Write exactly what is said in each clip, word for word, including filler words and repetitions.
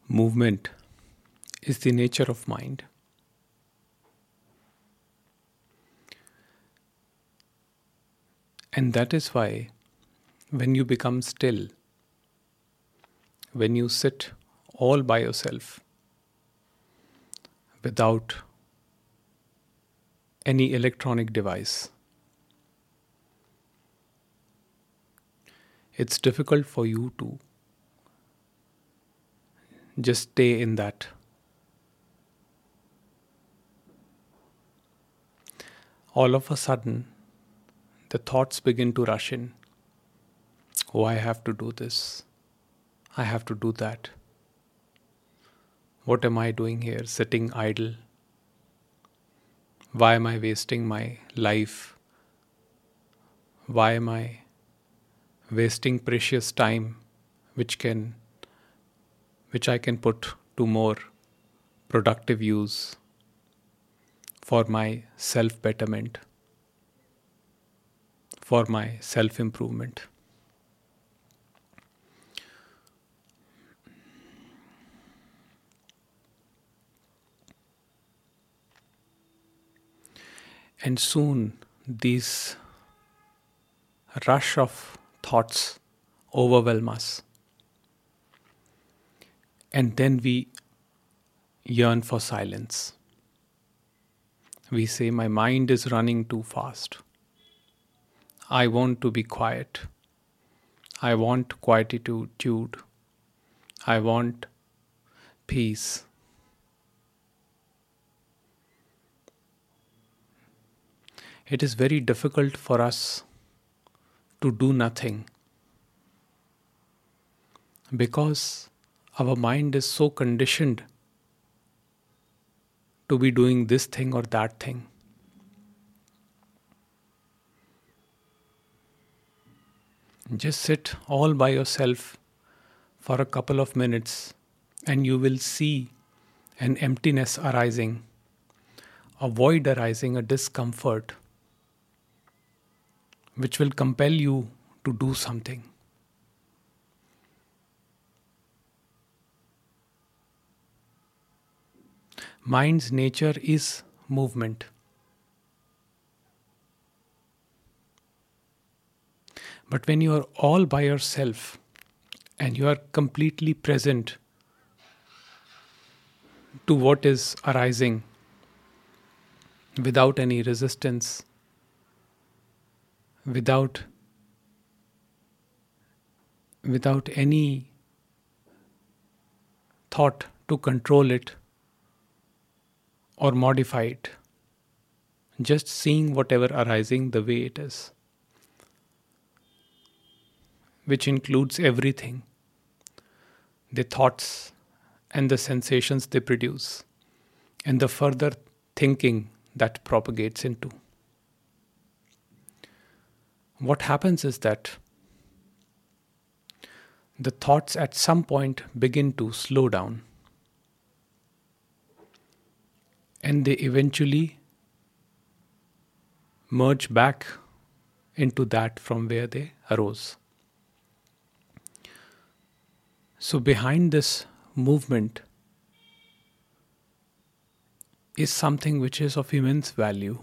Movement is the nature of mind. And that is why when you become still, when you sit all by yourself without any electronic device, it's difficult for you to just stay in that. All of a sudden, the thoughts begin to rush in. Oh, I have to do this. I have to do that. What am I doing here, sitting idle? Why am I wasting my life? Why am I wasting precious time which can which I can put to more productive use for my self-betterment, for my self-improvement? And soon these rush of thoughts overwhelm us. And then we yearn for silence. We say, my mind is running too fast. I want to be quiet. I want quietude. I want peace. It is very difficult for us to do nothing because our mind is so conditioned to be doing this thing or that thing. Just sit all by yourself for a couple of minutes and you will see an emptiness arising, a void arising, a discomfort which will compel you to do something. Mind's nature is movement. But when you are all by yourself and you are completely present to what is arising without any resistance, without without any thought to control it or modify it, just seeing whatever arising the way it is, which includes everything, the thoughts and the sensations they produce, and the further thinking that propagates into. What happens is that the thoughts at some point begin to slow down, and they eventually merge back into that from where they arose. So behind this movement is something which is of immense value.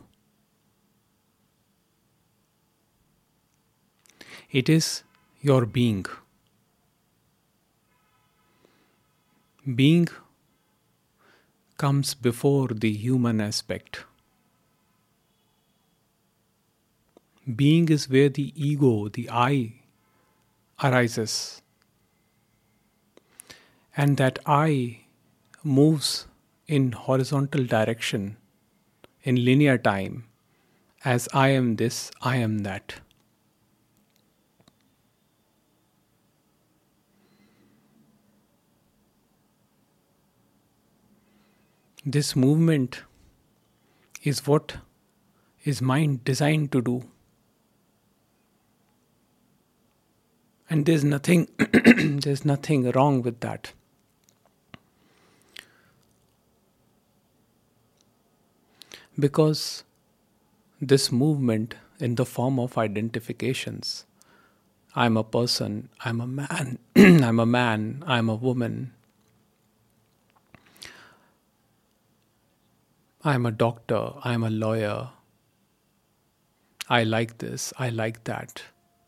It is your being. Being comes before the human aspect. Being is where the ego, the I, arises. And that I moves in horizontal direction, in linear time, as I am this, I am that. This movement is what is mind designed to do. And there's nothing there's nothing wrong with that. Because this movement in the form of identifications, I'm a person, I'm a man, I'm a man, I'm a woman, I'm a doctor, I'm a lawyer, I like this, I like that,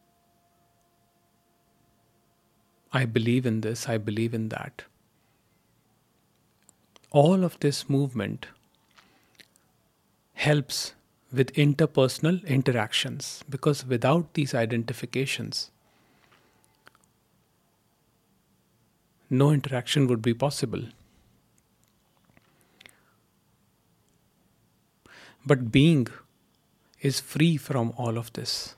I believe in this, I believe in that. All of this movement helps with interpersonal interactions, because without these identifications, no interaction would be possible. But being is free from all of this.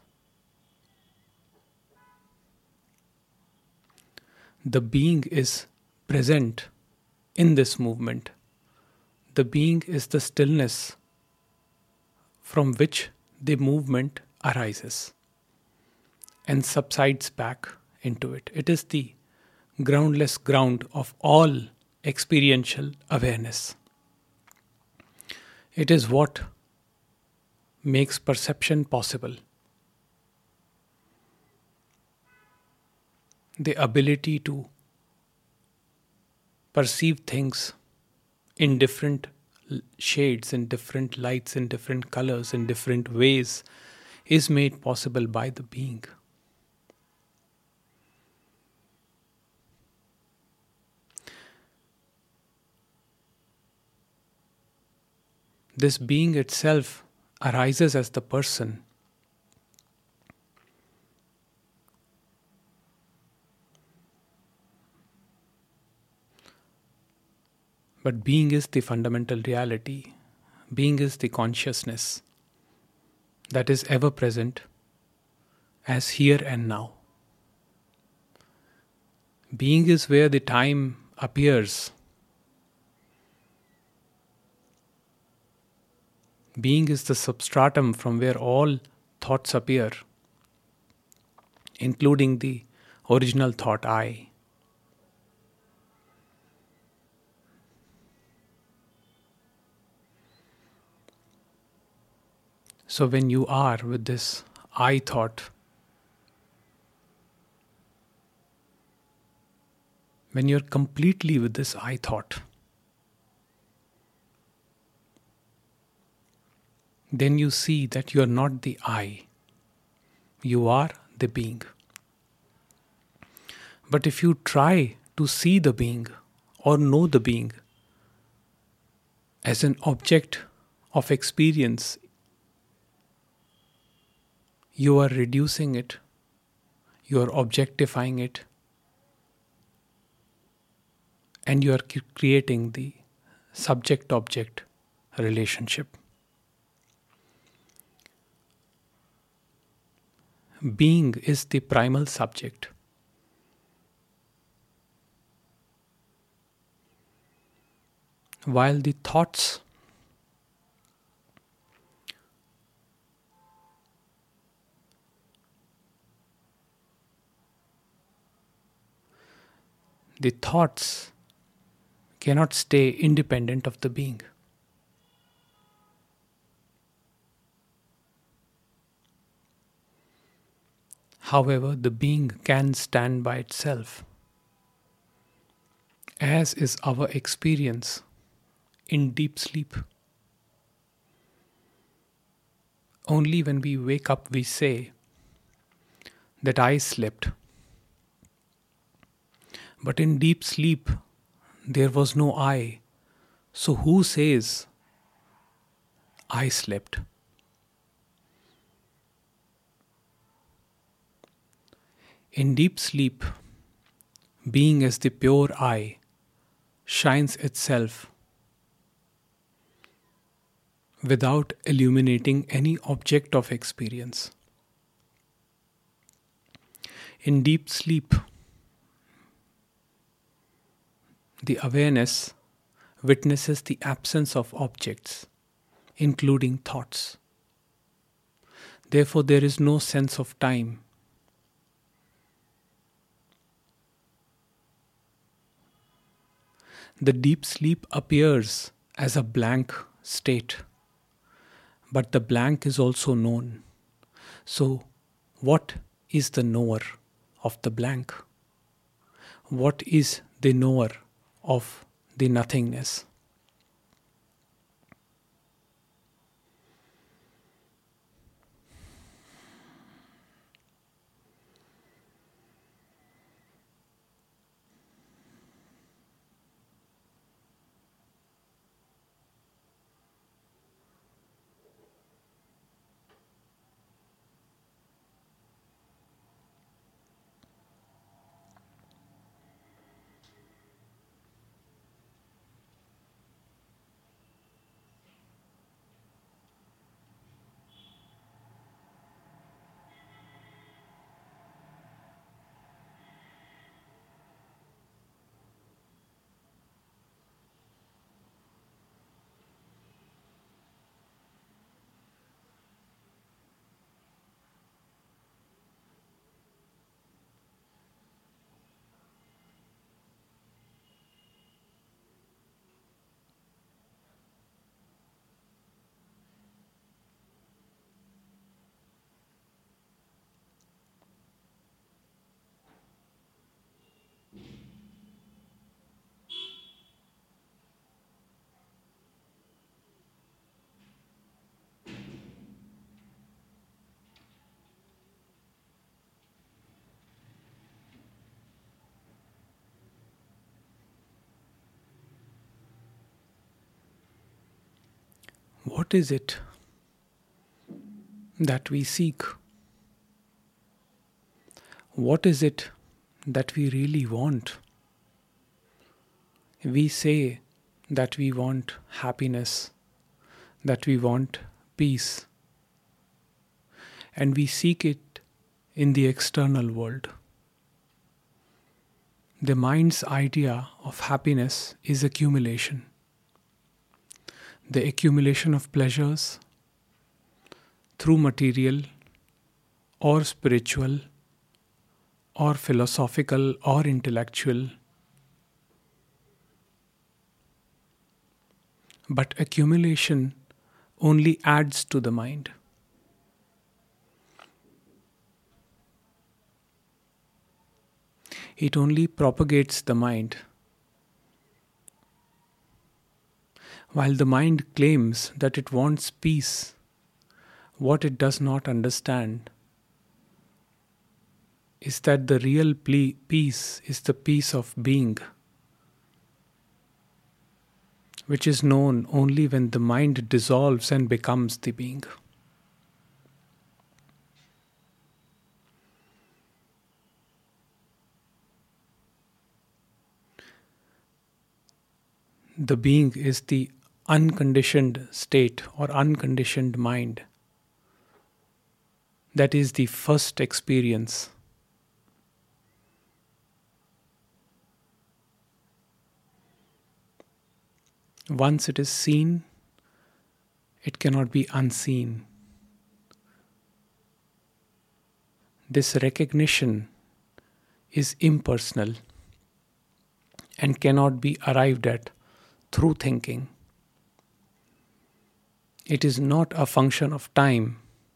The being is present in this movement. The being is the stillness from which the movement arises and subsides back into it. It is the groundless ground of all experiential awareness. It is what makes perception possible. The ability to perceive things in different shades, in different lights, in different colors, in different ways is made possible by the being. This being itself arises as the person. But being is the fundamental reality. Being is the consciousness that is ever present as here and now. Being is where the time appears. Being is the substratum from where all thoughts appear, including the original thought, I. So when you are with this I thought, when you're completely with this I thought, then you see that you are not the I, you are the being. But if you try to see the being or know the being as an object of experience, you are reducing it, you are objectifying it, and you are creating the subject-object relationship. Being is the primal subject. While the thoughts the thoughts cannot stay independent of the being. However, the being can stand by itself, as is our experience in deep sleep. Only when we wake up we say that I slept. But in deep sleep there was no I. So who says I slept? In deep sleep, being as the pure I shines itself without illuminating any object of experience. In deep sleep, the awareness witnesses the absence of objects, including thoughts. Therefore, there is no sense of time. The deep sleep appears as a blank state, but the blank is also known. So, what is the knower of the blank? What is the knower of the nothingness? What is it that we seek? What is it that we really want? We say that we want happiness, that we want peace, and we seek it in the external world. The mind's idea of happiness is accumulation. The accumulation of pleasures through material or spiritual or philosophical or intellectual. But accumulation only adds to the mind. It only propagates the mind. While the mind claims that it wants peace, what it does not understand is that the real ple- peace is the peace of being, which is known only when the mind dissolves and becomes the being. The being is the unconditioned state or unconditioned mind. That is the first experience. Once it is seen, it cannot be unseen. This recognition is impersonal and cannot be arrived at through thinking. It is not a function of time,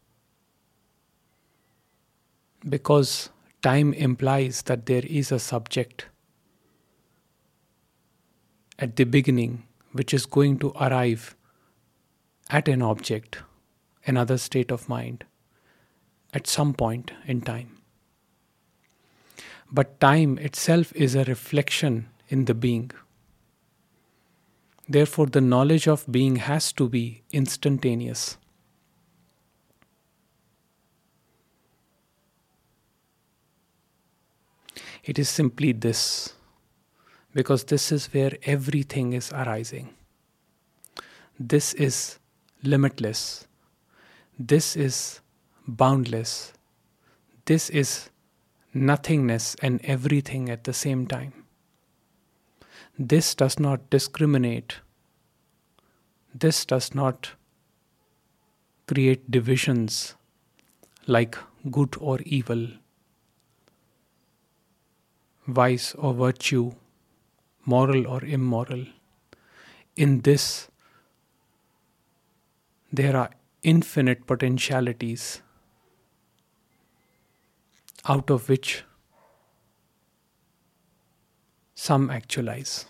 because time implies that there is a subject at the beginning which is going to arrive at an object, another state of mind, at some point in time. But time itself is a reflection in the being. Therefore, the knowledge of being has to be instantaneous. It is simply this, because this is where everything is arising. This is limitless. This is boundless. This is nothingness and everything at the same time. This does not discriminate. This does not create divisions like good or evil, vice or virtue, moral or immoral. In this, there are infinite potentialities out of which some actualize.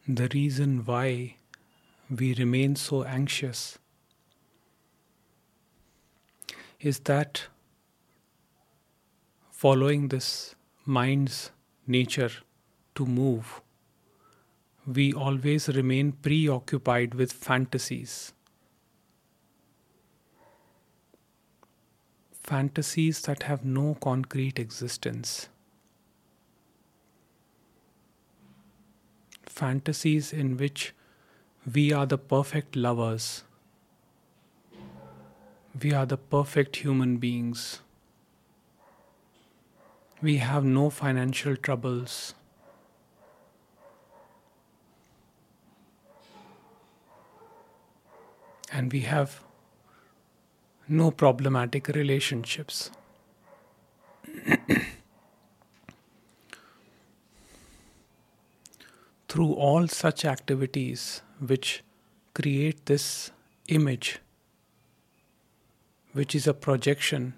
The reason why we remain so anxious is that following this mind's nature to move, we always remain preoccupied with fantasies. Fantasies that have no concrete existence. Fantasies in which we are the perfect lovers. We are the perfect human beings. We have no financial troubles. And we have no problematic relationships. Through all such activities which create this image, which is a projection,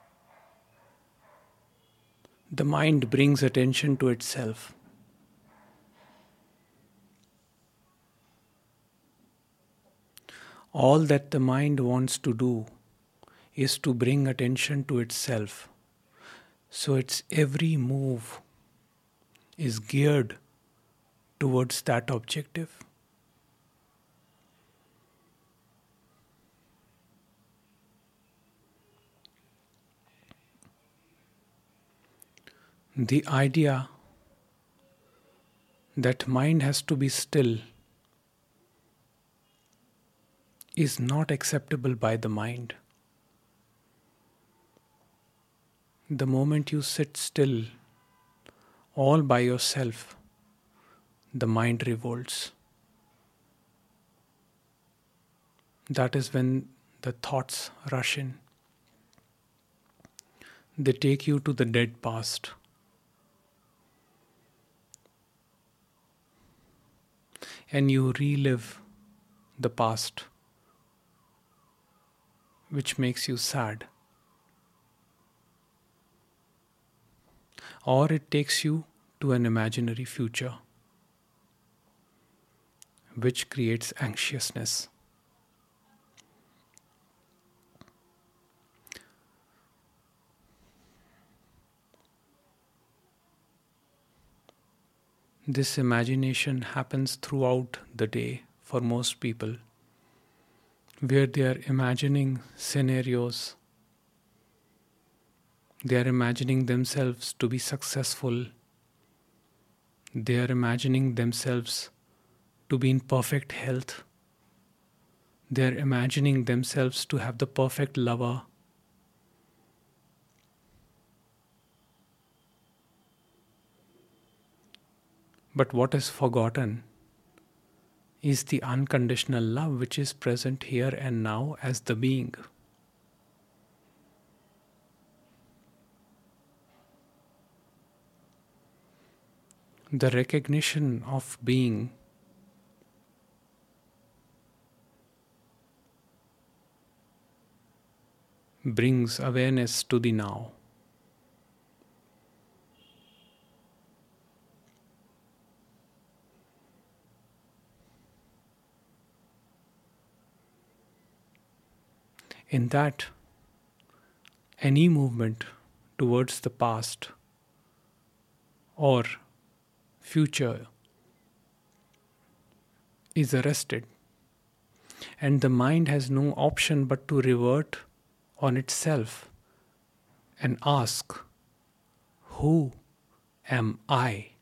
the mind brings attention to itself. All that the mind wants to do is to bring attention to itself. So its every move is geared towards that objective. The idea that mind has to be still is not acceptable by the mind. The moment you sit still, all by yourself, the mind revolts. That is when the thoughts rush in. They take you to the dead past. And you relive the past, which makes you sad. Or it takes you to an imaginary future, which creates anxiousness. This imagination happens throughout the day for most people, where they are imagining scenarios. They are imagining themselves to be successful. They are imagining themselves to be in perfect health. They are imagining themselves to have the perfect lover. But what is forgotten is the unconditional love which is present here and now as the being. The recognition of being brings awareness to the now. In that, any movement towards the past or future is arrested, and the mind has no option but to revert on itself and ask, who am I?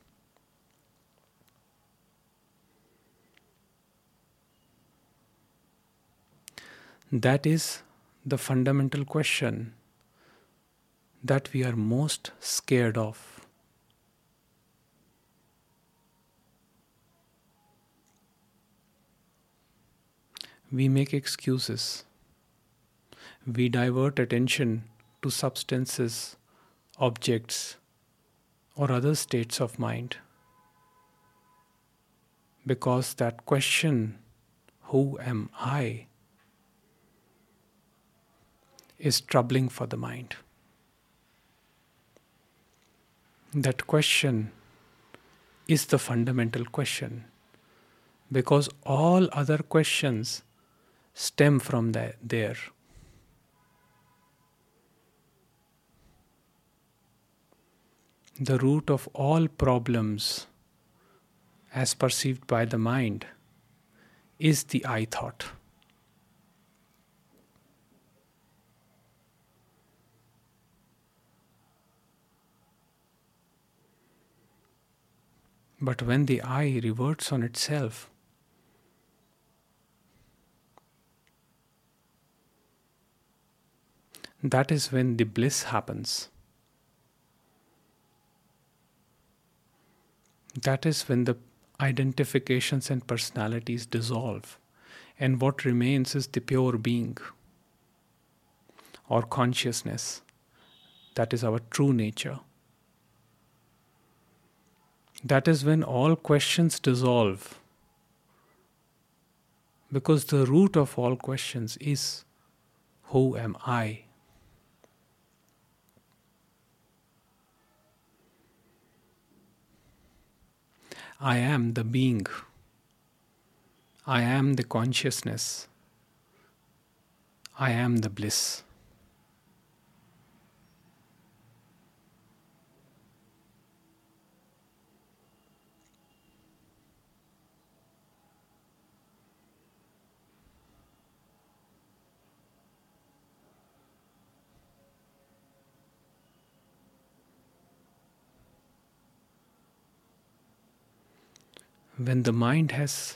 That is the fundamental question that we are most scared of. We make excuses. We divert attention to substances, objects, or other states of mind. Because that question, who am I, is troubling for the mind. That question is the fundamental question because all other questions stem from that there. The root of all problems, as perceived by the mind, is the I thought. But when the I reverts on itself, that is when the bliss happens. That is when the identifications and personalities dissolve, and what remains is the pure being or consciousness. That is our true nature. That is when all questions dissolve, because the root of all questions is, who am I? I am the being. I am the consciousness. I am the bliss. When the mind has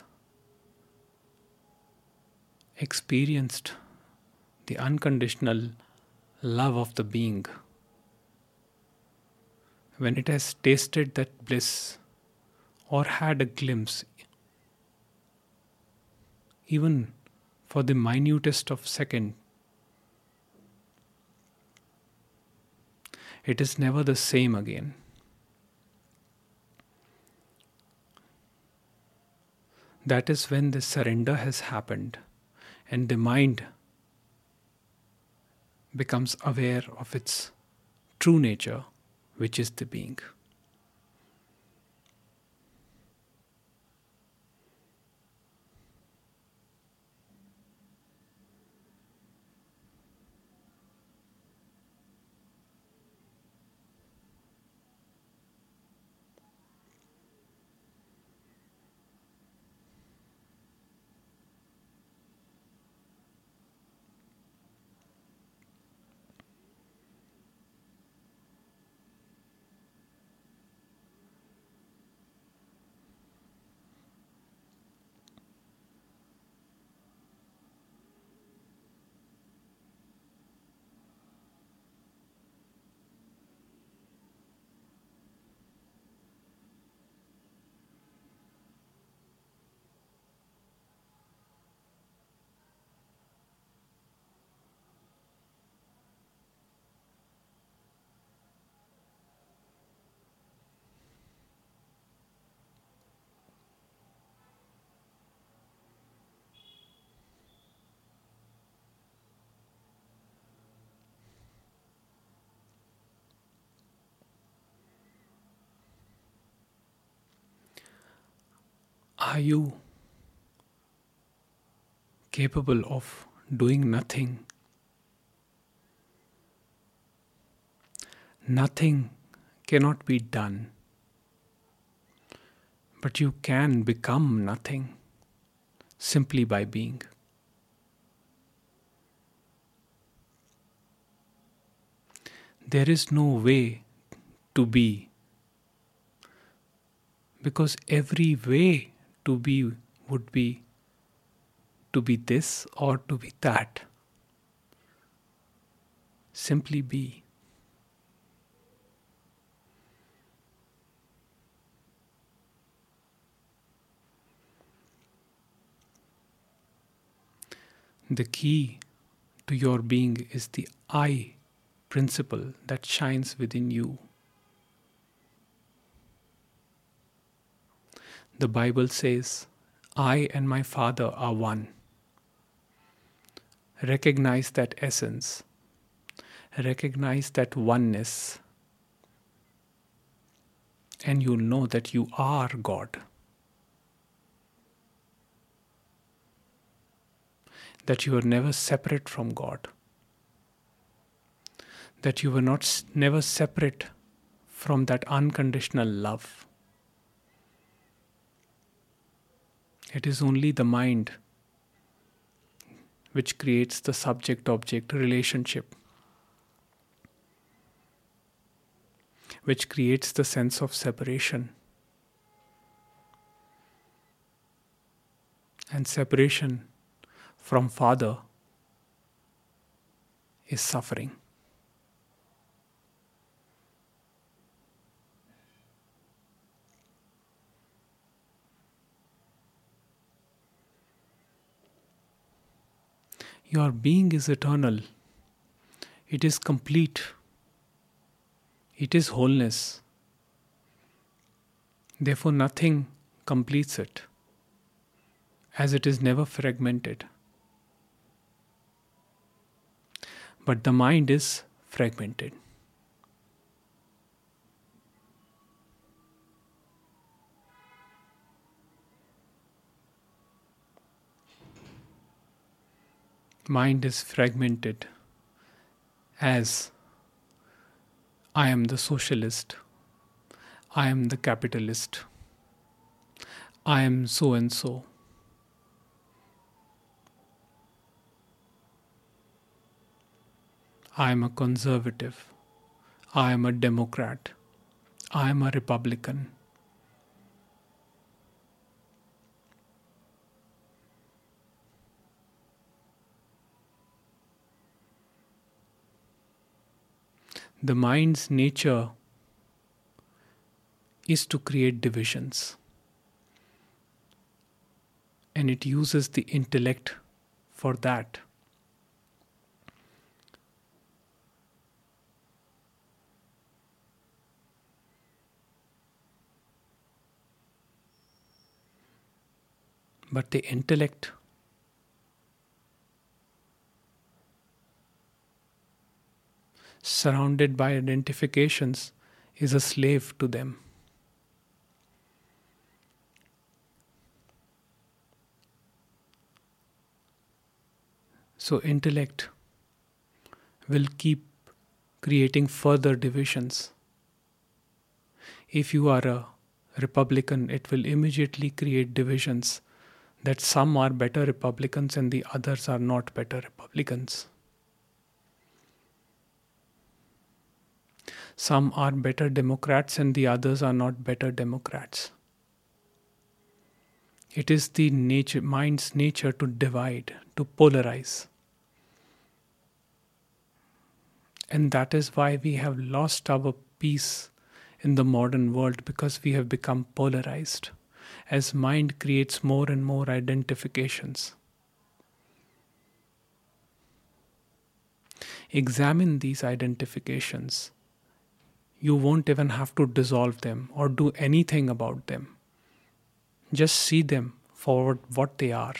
experienced the unconditional love of the being, when it has tasted that bliss or had a glimpse, even for the minutest of second, it is never the same again. That is when the surrender has happened and the mind becomes aware of its true nature, which is the being. Are you capable of doing nothing? Nothing cannot be done, but you can become nothing simply by being. There is no way to be, because every way to be would be to be this or to be that. Simply be. The key to your being is the I principle that shines within you. The Bible says, I and my Father are one. Recognize that essence. Recognize that oneness. And you'll know that you are God. that you were never separate from God, that you were not s- never separate from that unconditional love. It is only the mind which creates the subject-object relationship, which creates the sense of separation. And separation from Father is suffering. Your being is eternal. It is complete. It is wholeness. Therefore, nothing completes it, as it is never fragmented. But the mind is fragmented. Mind is fragmented as I am the socialist, I am the capitalist, I am so and so. I am a conservative, I am a Democrat, I am a Republican. The mind's nature is to create divisions, and it uses the intellect for that. But the intellect surrounded by identifications is a slave to them. So, intellect will keep creating further divisions. If you are a Republican, it will immediately create divisions that some are better Republicans and the others are not better Republicans. Some are better Democrats and the others are not better Democrats. It is the nature, mind's nature to divide, to polarize. And that is why we have lost our peace in the modern world, because we have become polarized as mind creates more and more identifications. Examine these identifications. You won't even have to dissolve them or do anything about them. Just see them for what they are.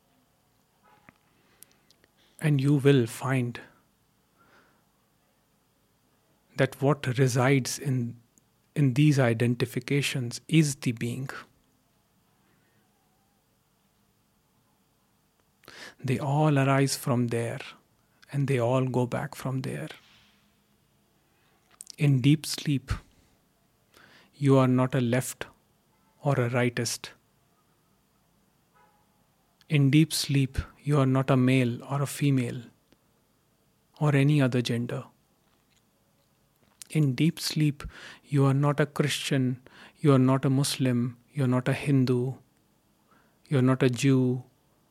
And you will find that what resides in, in these identifications is the being. They all arise from there and they all go back from there. In deep sleep, you are not a left or a rightist. In deep sleep, you are not a male or a female or any other gender. In deep sleep, you are not a Christian, you are not a Muslim, you are not a Hindu, you are not a Jew.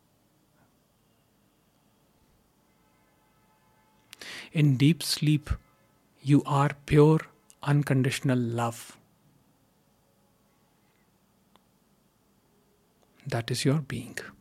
In deep sleep, you are pure, unconditional love. That is your being.